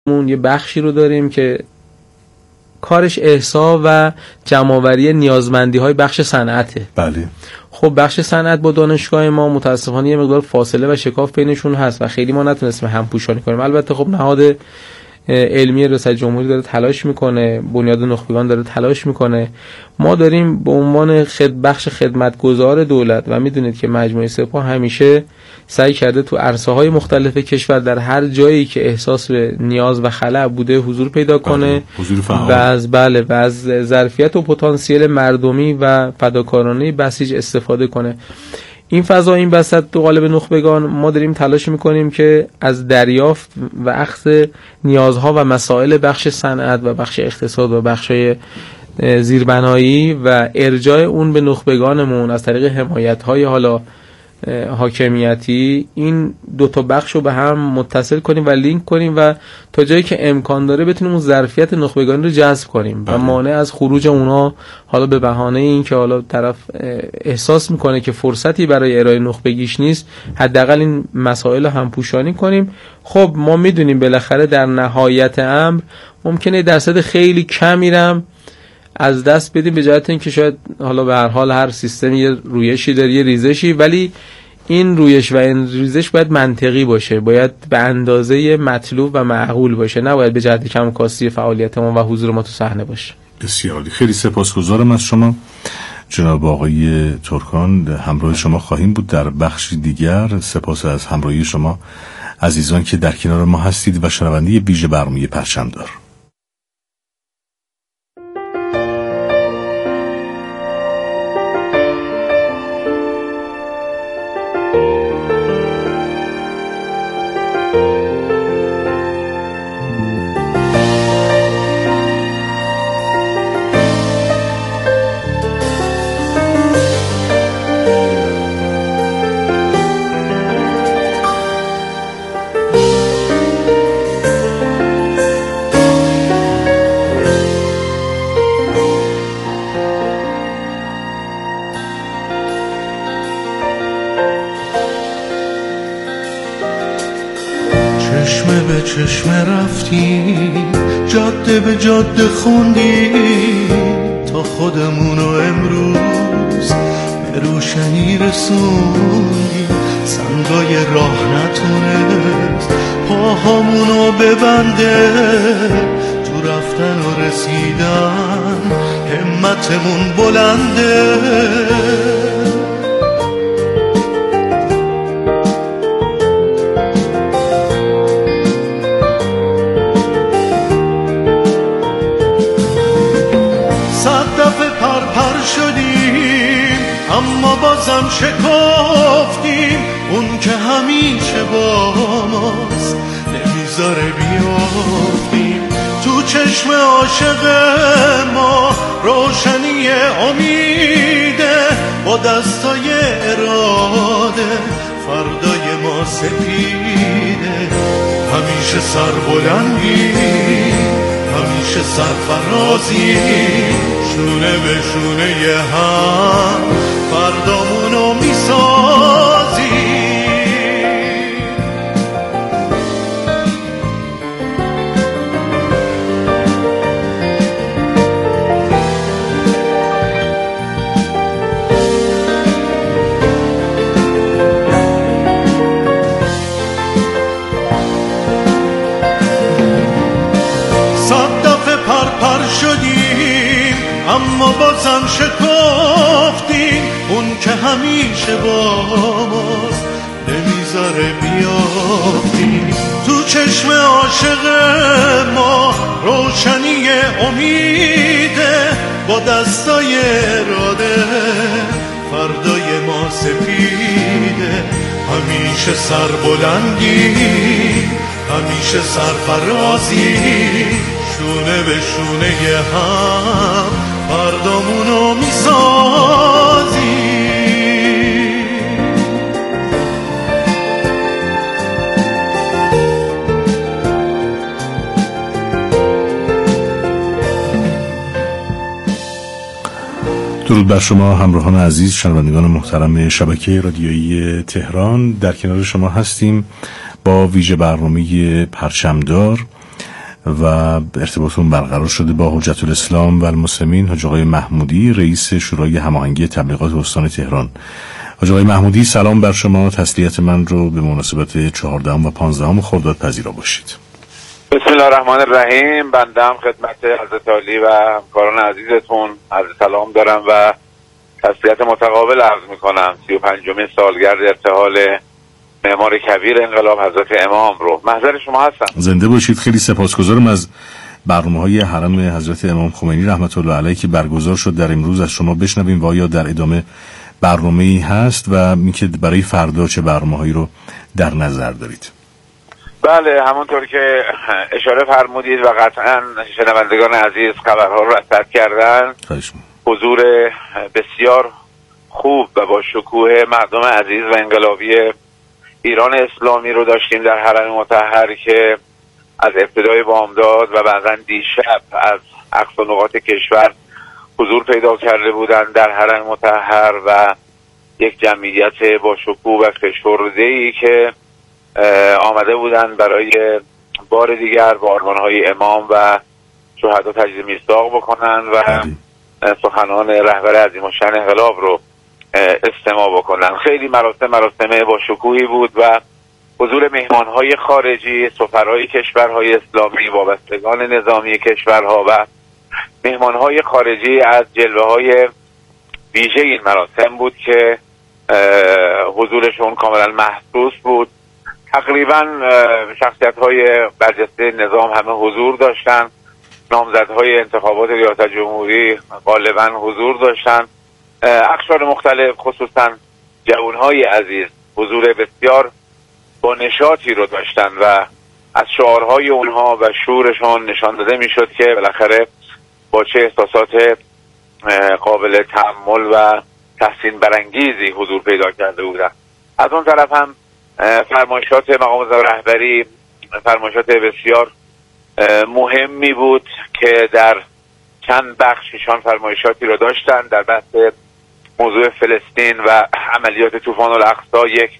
یه بخشی رو داریم که کارش احصا و جمع‌آوری نیازمندی‌های بخش صنعته. بله. خب بخش صنعت با دانشگاه ما متاسفانه یه مقدار فاصله و شکاف بینشون هست و خیلی ما نتونستیم همپوشانی کنیم. البته خب نهاد علمی ریاست جمهوری داره تلاش میکنه، بنیاد نخبگان داره تلاش میکنه. ما داریم به عنوان بخش خدمتگزار دولت و میدونید که مجموعه سپاه همیشه سعی کرده تو عرصه‌های مختلف کشور در هر جایی که احساس به نیاز و خلأ بوده حضور پیدا کنه و از ظرفیت و پتانسیل مردمی و فداکارانه بسیج استفاده کنه. این فضا این بسط تو قالب نخبگان ما داریم تلاش میکنیم که از دریافت و اخذ نیازها و مسائل بخش صنعت و بخش اقتصاد و بخشای زیربنایی و ارجاع اون به نخبگانمون از طریق حمایت‌های حالا حاکمیتی این دو تا بخش رو به هم متصل کنیم و لینک کنیم و تا جایی که امکان داره بتونیم اون ظرفیت نخبگان رو جذب کنیم و مانع از خروج اونا حالا به بهانه این که حالا طرف احساس میکنه که فرصتی برای ارائه نخبگیش نیست، حداقل این مسائل رو همپوشانی کنیم. خب ما میدونیم بالاخره در نهایت امر ممکنه درصد خیلی کمی رم از دست بدیم به جهت اینکه شاید حالا به هر حال هر سیستم یه رویشی داره، یه ریزشی، ولی این رویش و این ریزش باید منطقی باشه، باید به اندازه مطلوب و معقول باشه، نباید به جهت کم کاستی فعالیت ما و حضور ما تو صحنه باشه. بسیار عالی. خیلی سپاسگزارم از شما جناب آقای ترکان. همراه شما خواهیم بود در بخش دیگر. سپاس از همراهی شما عزیزان که در کنار ما هستید و شنونده ویژه برنامه پرچمدار. چشمه رفتی جاده به جاده خوندی تا خودمونو امروز به روشنی رسوندی. سنگای راه نتونست پاهامونو ببنده، تو رفتن و رسیدن همتمون بلنده. اما بازم شکفتیم، اون که همیشه با ماست نمیذاره بیافتیم. تو چشم عاشق ما روشنی امیده، با دستای اراده فردای ما سپیده. همیشه سربلندی، همیشه سرفرازی، شونه به شونه هم فردامونو میسازی. صد دفعه پرپر شدیم اما بازم شکفتیم، اون که همیشه با ماست نمیذاره بیافتیم. تو چشم عاشق ما روشنی امیده، با دستای اراده فردای ما سپیده. همیشه سربلندی، همیشه سرفرازی، شونه به شونه هم فردامونو میسازی. درود بر شما همراهان عزیز، شنوندگان محترم شبکه رادیویی تهران. در کنار شما هستیم با ویژه برنامه پرچمدار و ارتباطون برقرار شده با حجت الاسلام و المسلمین حاج آقای محمودی، رئیس شورای هماهنگی تبلیغات استان تهران. حاج آقای محمودی، سلام بر شما. تسلیت من رو به مناسبت 14 و 15 خرداد پذیرا باشید. بسم الله الرحمن الرحیم. بنده هم خدمت حضرت عالی و همکاران عزیزتون عرض سلام دارم و تسلیت متقابل عرض میکنم 35مین سالگرد ارتحال معمار کبیر انقلاب حضرت امام رو. محضر شما هستم. زنده باشید. خیلی سپاسگزارم از برنامه‌های حرم حضرت امام خمینی رحمت الله علیه که برگزار شد در امروز از شما بشنویم و آیا در ادامه برنامه‌ای هست و اینکه برای فردا چه برنامه‌هایی رو در نظر دارید؟ بله، همونطور که اشاره فرمودید و قطعا شنوندگان عزیز خبرها رو رصد کردن، حضور بسیار خوب و با شکوه مردم عزیز و انقلابی ایران اسلامی رو داشتیم در حرم مطهر که از ابتدای بامداد و بعداً دیشب از اقصا نقاط کشور حضور پیدا کرده بودند در حرم مطهر و یک جمعیت با شکوه و فشرده‌ای که آمده بودند برای بار دیگر با آرمان‌های امام و شهدا تجدید میثاق بکنند و سخنان رهبر عظیم‌الشأن انقلاب رو استماع بکنند. خیلی مراسم با شکوهی بود و حضور مهمان‌های خارجی، سفرای کشورهای اسلامی، وابستگان نظامی کشورها و مهمان‌های خارجی از جلوه‌های ویژه این مراسم بود که حضورشون کاملا محسوس بود. تقریبا شخصیت‌های برجسته نظام همه حضور داشتن، نامزدهای انتخابات ریاست جمهوری غالبا حضور داشتن، اقشار مختلف خصوصا جوانهای عزیز حضور بسیار با نشاطی رو داشتن و از شعارهای اونها و شورشون نشان داده میشد که بالاخره با چه احساسات قابل تأمل و تحسین برانگیزی حضور پیدا کرده بودن. از اون طرف هم فرمایشات مقام رهبری فرمایشات بسیار مهمی بود که در چند بخششان فرمایشاتی رو داشتن در بحث موضوع فلسطین و عملیات طوفان الاقصی. یک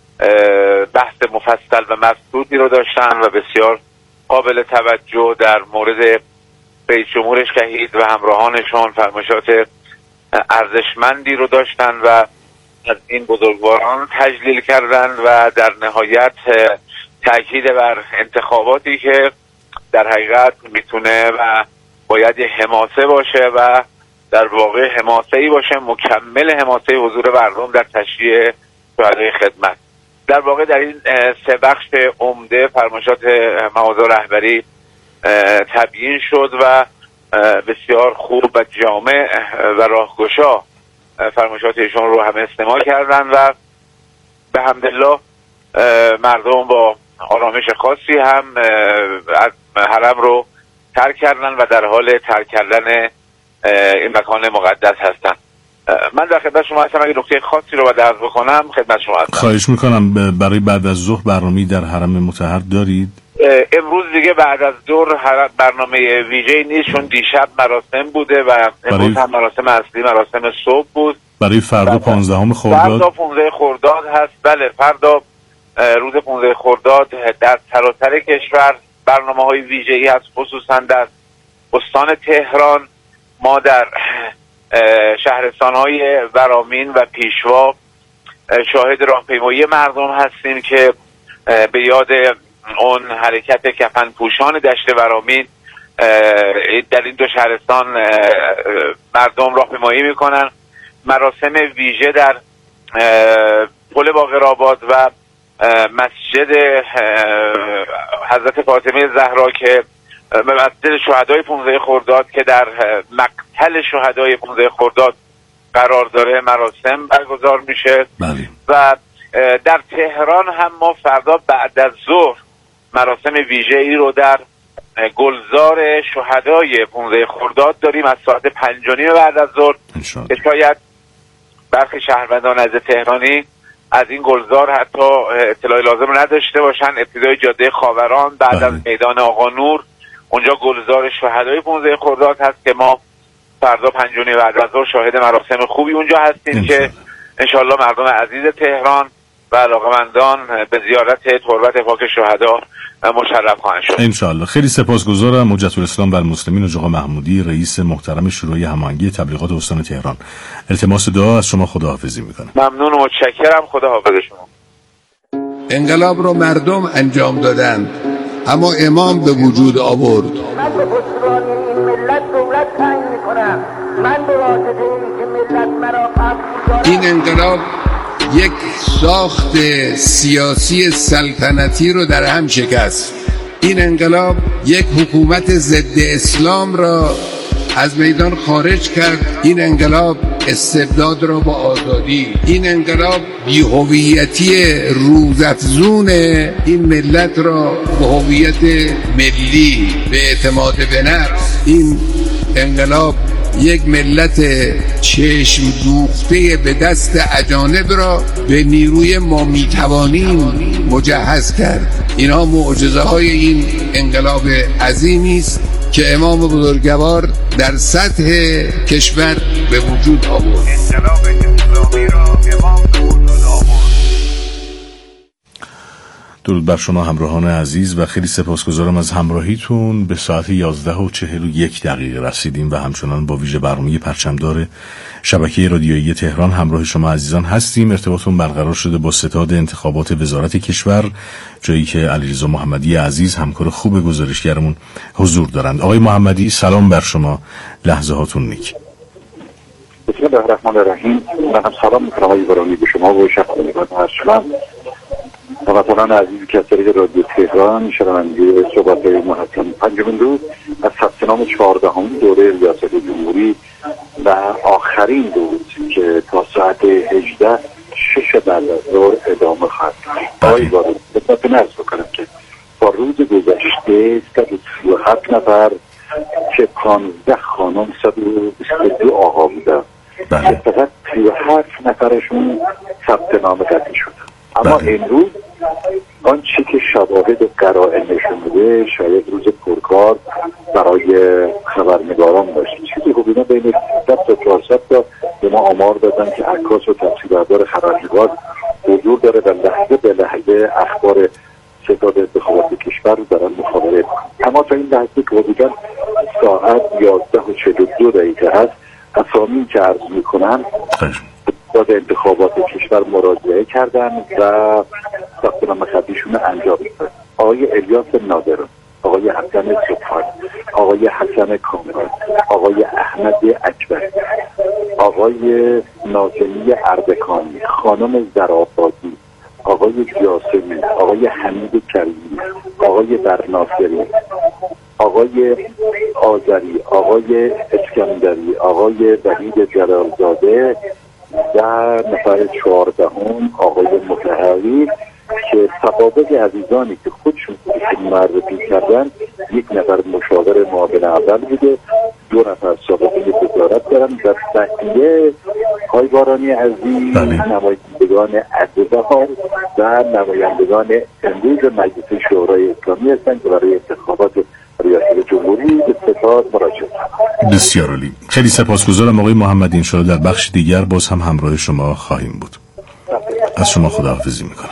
بحث مفصل و مبسوطی رو داشتن و بسیار قابل توجه در مورد رئیس جمهور شهید و همراهانشان فرمایشات ارزشمندی رو داشتن و از این بزرگواران تجلیل کردن و در نهایت تاکید بر انتخاباتی که در حقیقت میتونه و باید حماسه باشه و در واقع حماسه‌ای باشه مکمل حماسه حضور مردم در تشریع شهدای خدمت. در واقع در این سه بخش عمده فرمایشات مقام رهبری تبیین شد و بسیار خوب و جامع و راهگشا فرمایشات ایشون رو همه استماع کردن و به حمدالله مردم با آرامش خاصی هم از حرم رو ترک کردن و در حال ترک کردن این مکان مقدس هستن. من در خدمت شما هستم. اگه نکته خاصی رو باید عرض بکنم خدمت شما هستم. خواهش میکنم. برای بعد از ظهر برنامه‌ای در حرم مطهر دارید؟ امروز دیگه بعد از ظهر برنامه ویژه‌ای نیست چون دیشب مراسم بوده و امروز هم مراسم اصلی مراسم صبح بود. برای فردا 15 خرداد. فردا 15 خرداد هست. بله، فردا روز 15 خرداد در سراسر کشور برنامه‌های ویژه‌ای هست، خصوصا در استان تهران. ما در شهرستان‌های ورامین و پیشوا شاهد راهپیمایی مردم هستیم که به یاد اون حرکت کفن پوشان دشت ورامین در این دو شهرستان مردم راهپیمایی میکنن. مراسم ویژه در پل باقرآباد و مسجد حضرت فاطمه زهرا که مسجد شهدای 15 خرداد که در مقتل شهدای 15 خرداد قرار داره مراسم برگزار میشه. و در تهران هم ما فردا بعد از ظهر مراسم ویژه‌ای رو در گلزار شهدای 15 خرداد داریم از ساعت 5:30 بعد از ظهر که شاید برخی شهروندان از تهرانی از این گلزار حتی اطلاع لازم نداشته باشن. ابتدای جاده خاوران بعد از میدان آقا نور اونجا گلزار شهدای 15 خرداد هست که ما فردا 5:30 بعد از ظهر شاهد مراسم خوبی اونجا هستیم که انشالله مردم عزیز تهران و علاقمندان به زیارت تربت پاک شهدا مشرف خواهند شد ان شاء الله. خیلی سپاسگزارم حجت الاسلام و المسلمین حاج آقا محمودی، رئیس محترم شورای هماهنگی تبلیغات استان تهران. التماس دعا از شما خداحافظی میکنم. ممنون و متشکرم. خداحافظ شما. انقلاب رو مردم انجام دادند، اما امام به وجود آورد. من به پشتیبانی این ملت دولت تعیین میکنم. من به واسطه این که ملت مرا قبول این انقلاب یک ساخت سیاسی سلطنتی رو در هم شکست. این انقلاب یک حکومت ضد اسلام را از میدان خارج کرد. این انقلاب استبداد را با آزادی، این انقلاب بی‌هویتی روزافزون این ملت را به هویت ملی، به اعتماد به نفس، این انقلاب یک ملت چشم دوخته به دست اجانب را به نیروی ما میتوانیم مجهز کرد. اینها معجزه های این انقلاب عظیمی است که امام بزرگوار در سطح کشور به وجود آورد. انقلاب اسلامی را امام به وجود آورد. درود بر شما همراهان عزیز و خیلی سپاسگزارم از همراهیتون. به ساعت 11:41 رسیدیم و همچنان با ویژه برنامه پرچمدار شبکه رادیویی تهران همراه شما عزیزان هستیم. ارتباطمون برقرار شده با ستاد انتخابات وزارت کشور، جایی که علیرضا محمدی عزیز همکار خوب گزارشگرمون حضور دارند. آقای محمدی سلام بر شما، لحظه هاتون نیک. بسم الله الرحمن الرحیم. منم سلام می‌کنم آقای برانی به شما و شنوندگان هستم. هموطنان عزیزی که از طریق رادیو تهران شنونده صحبت‌های محترم پنجمین روز از ثبت نام 14مین دوره ریاست جمهوری و آخرین روز که تا ساعت 18:06 بعد از ظهر ادامه خواهد داشت. آقای برانی خدمتتون عرض بکنم که با روز گذشته 137 نفر که 15 خانم 122 آقا بودن، فقط 37 نفرشون ثبت نام قطعی شدن. اما امروز آنچه که شواهد و قرائن نشون میده شاید روز پرکار برای خبرنگاران باشه. چیزی خوب اینا بین 300 تا 400 تا به ما آمار دادن که عکاس و تصویربردار خبرنگار حضور داره و لحظه به لحظه اخبار ستاد انتخابات کشور رو دارن مخابره میکنن. اما تا این لحظه که حدوداً ساعت 11:42 هست، اسامی که عرض میکنن داد انتخابات کشور مراجعه کردن و ثبت نام خطیشون انجام دادن. آقای الیاس نادران، آقای حسن صبحانی، آقای حسن کامران، آقای احمد اکبر، آقای ناظمی اردکانی، خانم زرآبادی، آقای جاسمی، آقای حمید کریمی، آقای برناصری، آقای آذری، آقای اسکندری، آقای وحید جلالزاده و نفر 14 آقای مطهری که تفاوت عزیزانی که خودشون معرفی کردن، یک نفر مشاور معاون اول بوده، 2 نفر سابقه وزارت دارن و بقیه های بارانی عزیز نمایندگان عزیزان و نمایندگان امروز مجلس شورای اسلامی هستند که برای انتخابات ریاست جمهوری به ستاد مراجعه. بسیار عالی. خیلی سپاسگزارم آقای محمدی. ان شاءالله در بخش دیگر باز هم همراه شما خواهیم بود. از شما خداحافظی میکنم.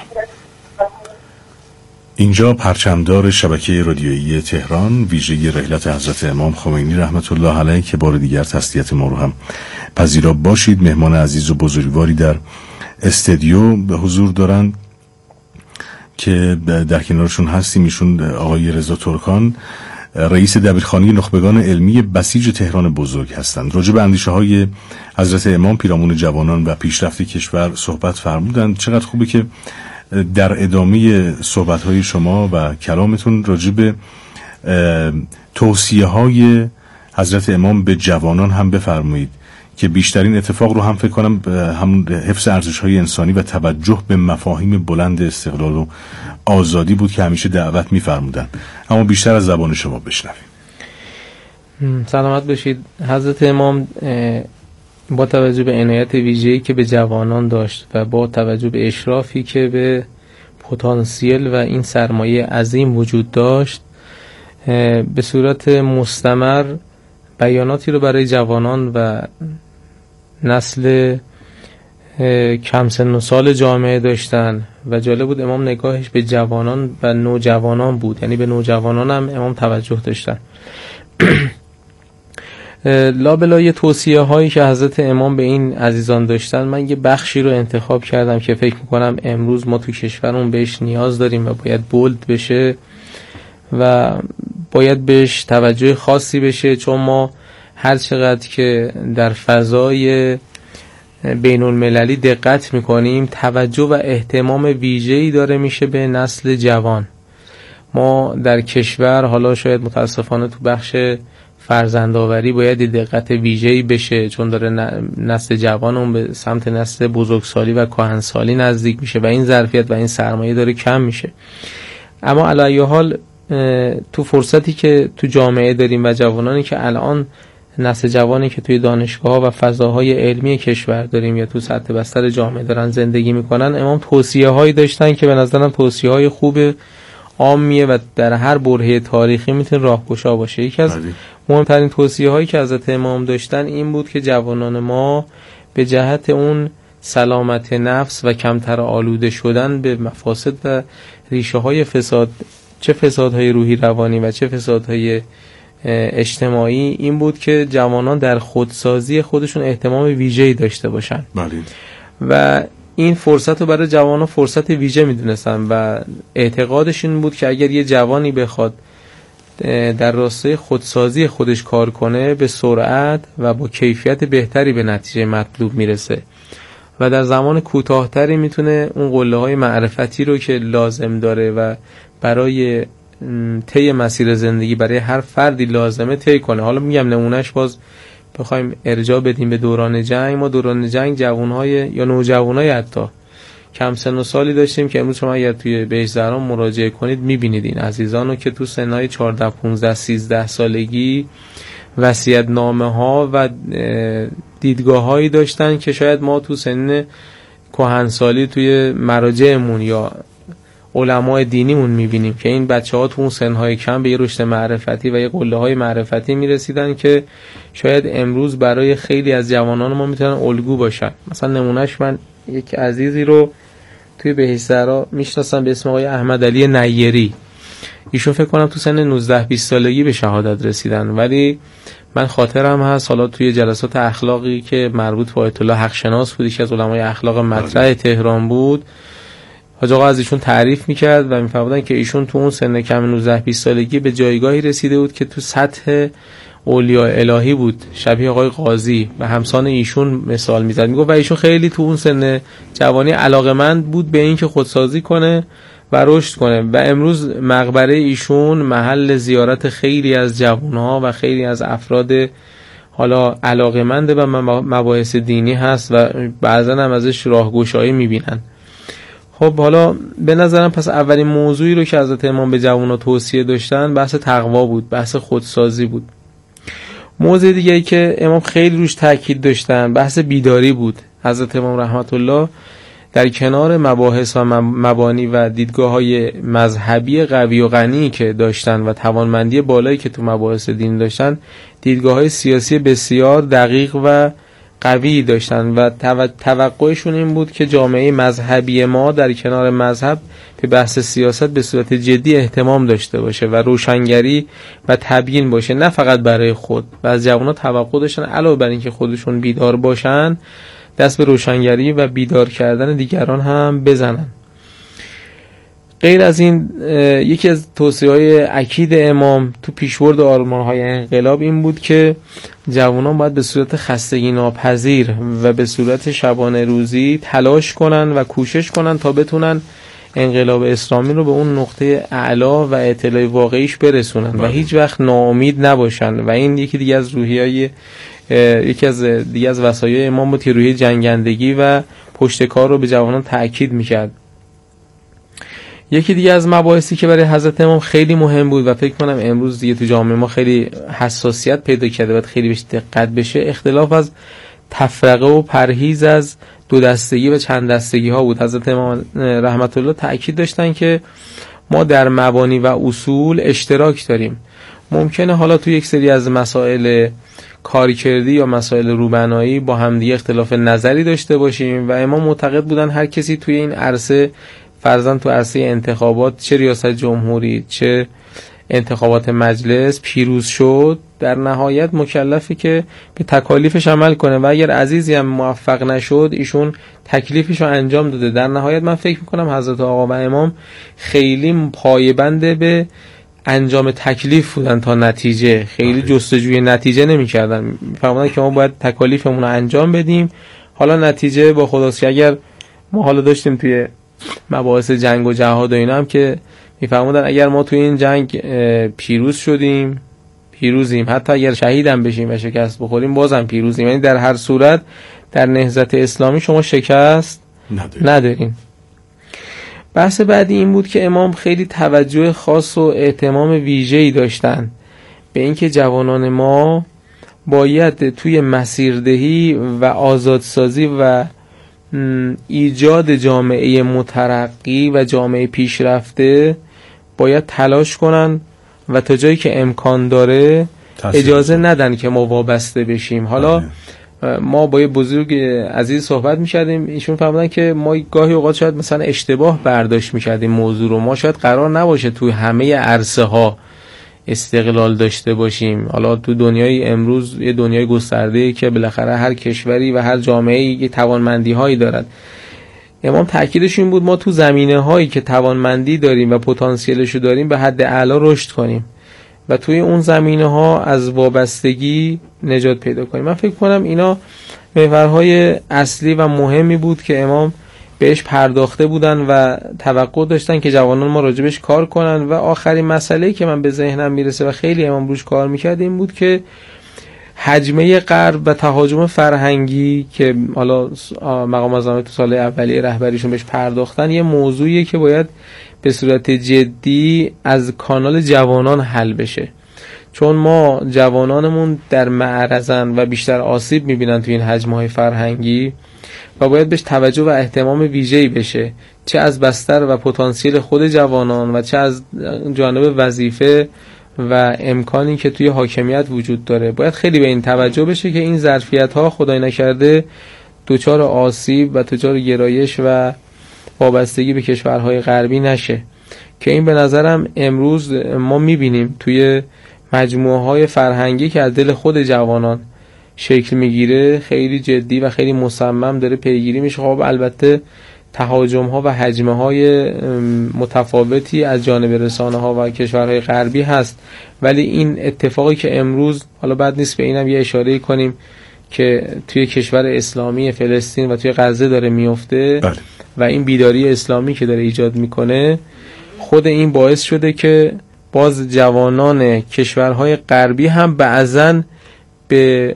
اینجا پرچمدار شبکه رادیویی تهران، ویژه رحلت حضرت امام خمینی رحمت الله علیه که بار دیگر تسلیت ما رو هم پذیرا باشید. مهمان عزیز و بزرگواری در استودیو به حضور دارند که در کنارشون هستیم. ایشون آقای رضا ترکان، رئیس دبیرخانه نخبگان علمی بسیج تهران بزرگ هستند. راجع به اندیشه های حضرت امام، پیرامون جوانان و پیشرفت کشور صحبت فرمودند. چقدر خوبه که در ادامه صحبت های شما و کلامتون راجع به توصیه های حضرت امام به جوانان هم بفرمایید که بیشترین اتفاق رو هم فکر کنم همون حفظ ارزش‌های انسانی و توجه به مفاهیم بلند استقلال و آزادی بود که همیشه دعوت می‌فرمودن. اما بیشتر از زبان شما بشنویم. سلامت باشید. حضرت امام با توجه به عنایت ویژه‌ای که به جوانان داشت و با توجه به اشرافی که به پتانسیل و این سرمایه عظیم وجود داشت، به صورت مستمر بیاناتی رو برای جوانان و نسل کم سن و سال جامعه داشتن و جالب بود امام نگاهش به جوانان و نوجوانان بود، یعنی به نوجوانان هم امام توجه داشتن. لابلای توصیه هایی که حضرت امام به این عزیزان داشتن، من یه بخشی رو انتخاب کردم که فکر میکنم امروز ما تو کشورمون بهش نیاز داریم و باید بولد بشه و باید بهش توجه خاصی بشه، چون ما هر چقدر که در فضای بین المللی دقت میکنیم توجه و اهتمام ویژه‌ای داره میشه به نسل جوان. ما در کشور حالا شاید متاسفانه تو بخش فرزندآوری باید دقت ویژه‌ای بشه، چون داره نسل جوانمون به سمت نسل بزرگسالی و کهنسالی نزدیک میشه و این ظرفیت و این سرمایه داره کم میشه. اما علی ای حال تو فرصتی که تو جامعه داریم و جوانانی که الان نسل جوانی که توی دانشگاه‌ها و فضاهای علمی کشور داریم یا تو سطح بستر جامعه دارن زندگی میکنن، امام توصیه‌هایی داشتن که به نظرم توصیه‌های خوب عامیه و در هر برهه تاریخی میتونه راهگشا باشه. یکی از مهمترین توصیه‌هایی که حضرت امام داشتن این بود که جوانان ما به جهت اون سلامت نفس و کمتر آلوده شدن به مفاسد و ریشه‌های فساد، چه فسادهای روحی روانی و چه فسادهای اجتماعی، این بود که جوانان در خودسازی خودشون اهتمام ویژه‌ای داشته باشن. و این فرصت رو برای جوانان فرصت ویژه میدونستن و اعتقادش این بود که اگر یه جوانی بخواد در راستای خودسازی خودش کار کنه به سرعت و با کیفیت بهتری به نتیجه مطلوب میرسه و در زمان کوتاه‌تری میتونه اون قله‌های معرفتی رو که لازم داره و برای طی مسیر زندگی برای هر فردی لازمه طی کنه. حالا میگم نمونهش باز بخوایم ارجاع بدیم به دوران جنگ، ما دوران جنگ جوانهای یا نوجوانای حتی کم سن و سالی داشتیم که امروز شما اگر توی بهشت زهرا مراجعه کنید میبینید این عزیزانو که تو سنهای 14 15 13 سالگی وصیت‌نامه ها و دیدگاه هایی داشتن که شاید ما تو سن کهنسالی توی مراجعمون یا علمای دینیمون میبینیم که این بچه‌ها تو اون سنهای کم به یه رشد معرفتی و یه قله‌های معرفتی میرسیدن که شاید امروز برای خیلی از جوانان ما میتونن الگو باشن. مثلا نمونهش من یک عزیزی رو توی بهشت زهرا میشناسم به اسم آقای احمد علی نیری. ایشون فکر کنم تو سن 19 20 سالگی به شهادت رسیدن، ولی من خاطرم هست حالا توی جلسات اخلاقی که مربوط به آیت الله حق شناس بود، یکی از علمای اخلاق مطرح تهران بود، حاج آقا از ایشون تعریف میکرد و میفرمودن که ایشون تو اون سن کم 19 20 سالگی به جایگاهی رسیده بود که تو سطح اولیاء الهی بود، شبیه آقای قاضی و همسان ایشون مثال میزد. میگفت و ایشون خیلی تو اون سن جوانی علاقمند بود به این که خودسازی کنه و رشد کنه و امروز مقبره ایشون محل زیارت خیلی از جوانها و خیلی از افراد حالا علاقمند به مباحث دینی هست و بعضا هم ازش راهگشایی میبینن. خب حالا به نظرم پس اولین موضوعی رو که حضرت امام به جوان‌ها توصیه داشتن بحث تقوا بود، بحث خودسازی بود. موضوع دیگه‌ای که امام خیلی روش تاکید داشتن بحث بیداری بود. حضرت امام رحمت الله در کنار مباحث و مبانی و دیدگاه‌های مذهبی قوی و غنی که داشتن و توانمندی بالایی که تو مباحث دین داشتن، دیدگاه‌های سیاسی بسیار دقیق و قوی داشتن و توقعشون این بود که جامعه مذهبی ما در کنار مذهب به بحث سیاست به صورت جدی اهتمام داشته باشه و روشنگری و تبیین باشه، نه فقط برای خود. و از جوانان توقع داشتن علاوه بر اینکه خودشون بیدار باشن دست به روشنگری و بیدار کردن دیگران هم بزنن. غیر از این یکی از توصیه‌های اکید امام تو پیشبرد آرمان‌های انقلاب این بود که جوانان باید به صورت خستگی ناپذیر و به صورت شبانه روزی تلاش کنن و کوشش کنن تا بتونن انقلاب اسلامی رو به اون نقطه اعلا و اطلاع واقعیش برسونن و هیچ وقت ناامید نباشن. و این یکی دیگه از روحیه‌های یکی از دیگه از وصایای امام بود که روحیه جنگندگی و پشتکار رو به جوانان تأکید می‌کرد. یکی دیگه از مباحثی که برای حضرت امام خیلی مهم بود و فکر کنم امروز دیگه تو جامعه ما خیلی حساسیت پیدا کرده و خیلی بهش دقت بشه، اختلاف از تفرقه و پرهیز از دو دستگی و چند دستگی ها بود. حضرت امام رحمت الله تأکید داشتن که ما در مبانی و اصول اشتراک داریم. ممکنه حالا تو یک سری از مسائل کارکردی یا مسائل روبنایی با همدیگه اختلاف نظری داشته باشیم و امام معتقد بودن هر کسی توی این عرصه، فرضاً تو عرصه انتخابات، چه ریاست جمهوری چه انتخابات مجلس، پیروز شد، در نهایت مکلفی که به تکالیفش عمل کنه و اگر عزیزی هم موفق نشد ایشون تکلیفش رو انجام داده. در نهایت من فکر میکنم حضرت آقا و امام خیلی پایبند به انجام تکلیف بودن تا نتیجه، خیلی جستجوی نتیجه نمی کردن. میفهمدن که ما باید تکالیفمون رو انجام بدیم، حالا نتیجه با خداست. که اگر ما حالا داشتیم توی مباحث جنگ و جهاد و اینا هم که میفهمدن اگر ما توی این جنگ پیروز شدیم پیروزیم، حتی اگر شهیدم بشیم و شکست بخوریم بازم پیروزیم. یعنی در هر صورت در نهضت اسلامی شما شکست ندارین. بحث بعدی این بود که امام خیلی توجه خاص و اهتمام ویژه‌ای داشتن به اینکه جوانان ما باید توی مسیردهی و آزادسازی و ایجاد جامعه مترقی و جامعه پیشرفته باید تلاش کنن و تا جایی که امکان داره اجازه ندن که ما وابسته بشیم. حالا ما با یه بزرگ عزیز صحبت می‌کردیم، ایشون فهمیدن که ما گاهی اوقات شاید مثلا اشتباه برداشت می‌کردیم موضوع رو، ما شاید قرار نباشه توی همه عرصه ها استقلال داشته باشیم. حالا تو دنیای امروز یه دنیای گسترده‌ای که بالاخره هر کشوری و هر جامعه‌ای یه توانمندی‌هایی دارد. امام تاکیدش این بود ما تو زمینه‌هایی که توانمندی داریم و پتانسیلشو داریم به حد اعلی رشد کنیم و توی اون زمینه‌ها از وابستگی نجات پیدا کنیم. من فکر کنم اینا محورهای اصلی و مهمی بود که امام بهش پرداخته بودن و توقع داشتن که جوانان ما راجبش کار کنن. و آخرین مسئله‌ای که من به ذهنم میرسه و خیلی امام روش کار میکرد این بود که حجمه غرب و تهاجم فرهنگی که حالا مقام معظم تو سال اولیه رهبریشون بهش پرداختن یه موضوعیه که باید به صورت جدی از کانال جوانان حل بشه، چون ما جوانانمون در معرضن و بیشتر آسیب میبینن تو این حجمهای فرهنگی و باید بهش توجه و اهتمام ویژه‌ای بشه، چه از بستر و پتانسیل خود جوانان و چه از جانب وظیفه و امکانی که توی حاکمیت وجود داره. باید خیلی به این توجه بشه که این ظرفیت‌ها خدای نکرده دوچار آسیب و دوچار گرایش و وابستگی به کشورهای غربی نشه، که این به نظرم امروز ما میبینیم توی مجموعه‌های فرهنگی که از دل خود جوانان شکل میگیره خیلی جدی و خیلی مصمم داره پیگیری میشه. خب البته تهاجم‌ها و حجم‌های متفاوتی از جانب رسانه‌ها و کشورهای غربی هست، ولی این اتفاقی که امروز حالا بد نیست به اینم یه اشاره کنیم که توی کشور اسلامی فلسطین و توی غزه داره میفته و این بیداری اسلامی که داره ایجاد میکنه، خود این باعث شده که باز جوانان کشورهای غربی هم بعضن به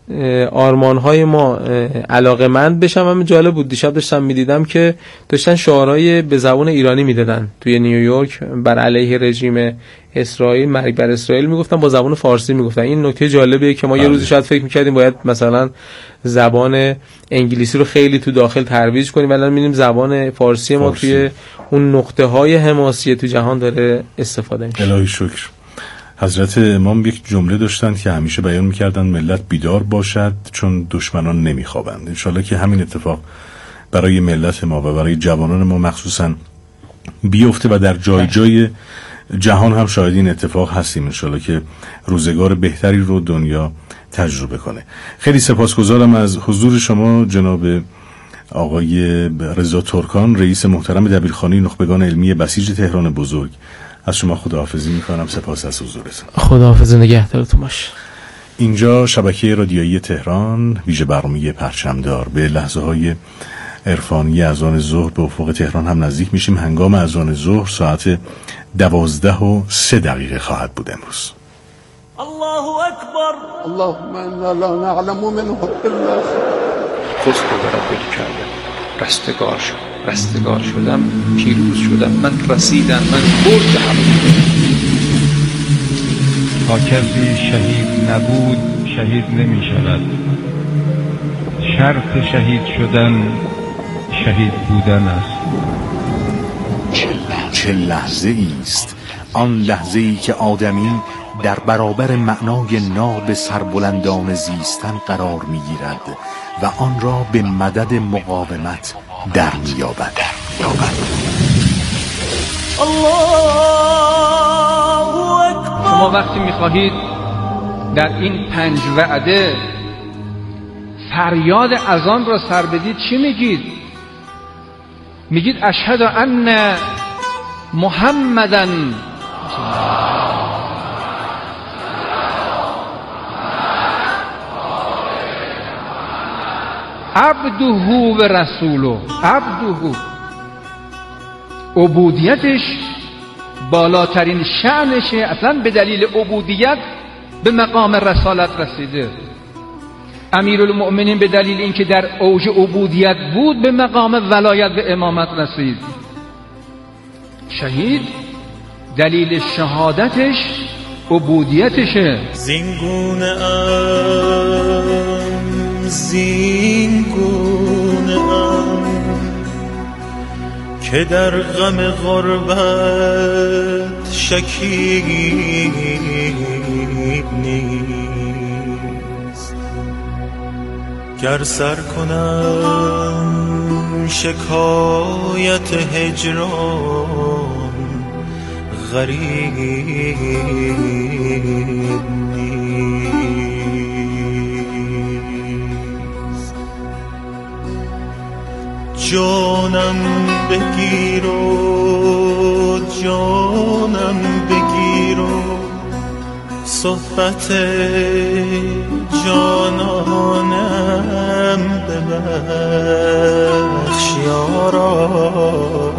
آرمانهای ما علاقه‌مند بشن. من جالب بود دیشب داشتم میدیدم که داشتن شعارهای به زبان ایرانی میدادن توی نیویورک بر علیه رژیم اسرائیل، مرگ بر اسرائیل میگفتن، با زبان فارسی میگفتن. این نکته جالبیه که ما یه روزی شاید فکر میکردیم باید مثلا زبان انگلیسی رو خیلی تو داخل ترویج کنیم، ولی میبینیم زبان فارسی ما توی اون نقطه های حماسی تو جهان داره استفاده میشه. الهی شکر. حضرت امام یک جمله داشتند که همیشه بیان میکردن ملت بیدار باشد چون دشمنان نمیخوابند. انشالله که همین اتفاق برای ملت ما و برای جوانان ما مخصوصا بیفته و در جای جای جهان هم شاید این اتفاق هستیم. انشالله که روزگار بهتری رو دنیا تجربه کنه. خیلی سپاسگزارم از حضور شما جناب آقای رضا ترکان، رئیس محترم دبیرخانه نخبگان علمی بسیج تهران بزرگ. از شما خداحافظی میکنم. سپاس از حضورتون. خداحافظ، نگهدارتون باش. اینجا شبکه رادیویی تهران، ویژه برنامه پرچمدار. به لحظه های عرفانی اذان ظهر به افق تهران هم نزدیک میشیم. هنگام اذان ظهر ساعت 12:03 خواهد بود امروز. الله اکبر. اللهم انا لا نعلم منه الا خست و رب کردم، رستگار شدم، پیروز شدم، من رسیدم، من برد همه. تا کسی شهید نبود شهید نمی شود. شرط شهید شدن شهید بودن است. چه لحظه ایست آن لحظه ای که آدمی در برابر معنای ناب سربلندان زیستن قرار می‌گیرد و آن را به مدد مقاومت در می‌یابد. شما وقتی می‌خواهید در این 5 وعده فریاد اذان را سر بدید چی میگید؟ میگید اشهد ان محمدن عبده و رسوله. عبده، عبودیتش بالاترین شأنشه، اصلا به دلیل عبودیت به مقام رسالت رسیده. امیرالمؤمنین به دلیل اینکه در اوج عبودیت بود به مقام ولایت و امامت رسید. شهید دلیل شهادتش عبودیتشه. زینگونه که در غم غربت شکیب نیست، گر سر کنم شکایت هجران غریب نیست. جانم بگیر و جانم بگیر و صحبت جانانم ببخش یارا،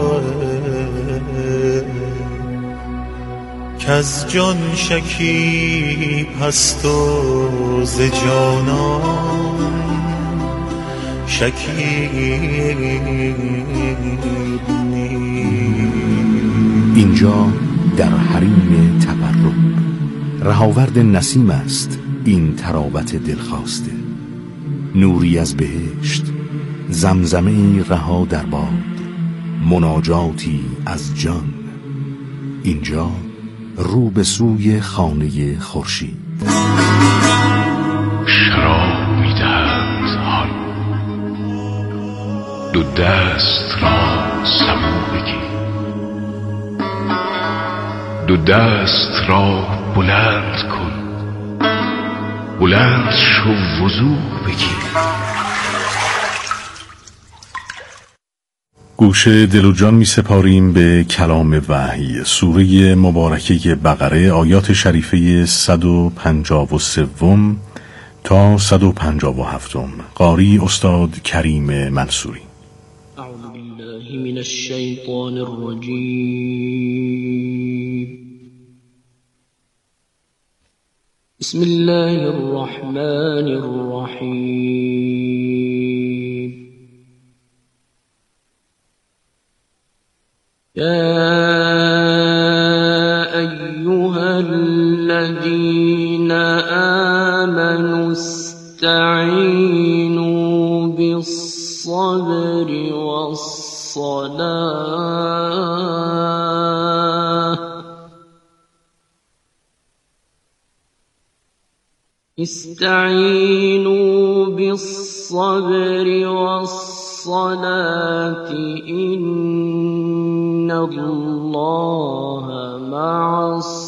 کز جان شکیب هست و ز جانان شکیب نیست. اینجا در حریم تبرک رهاورد نسیم است این تراوت دلخواسته، نوری از بهشت، زمزمه‌ای رها در باد، مناجاتی از جان. اینجا رو به سوی خانه خورشید. شراب می‌دهند حال، دو دست را سبو بگیر، دو دست را بلند کن، بلند شو وضو بگیر. گوش دل و جان می سپاریم به کلام وحی، سوره مبارکه بقره، آیات شریفه 153 تا 157. قاری استاد کریم منصوری. اعوذ بالله من الشیطان الرجیم. بسم الله الرحمن الرحیم. يا أيها الذين آمنوا استعينوا بالصبر والصلاة استعينوا بالصبر والصلاة إن الله مع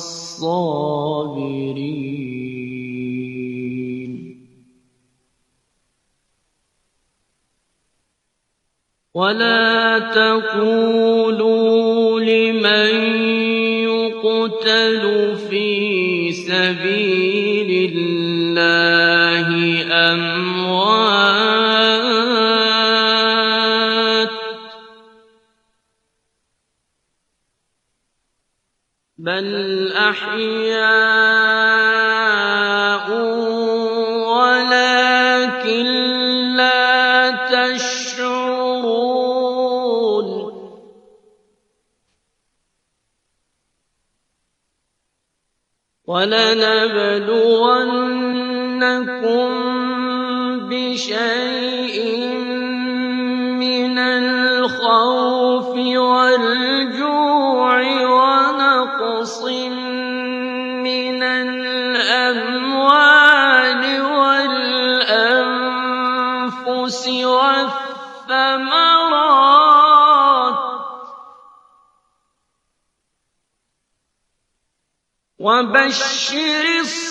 الصابرين. ولا تقولوا لمن يقتل في سبيل الله أموات، بل أحياء ولكن لا تشعرون. ولنبلونكم بشيء من الخوف والجوع ونقص من الأموال والأنفس والثمرات وبشر الصابرين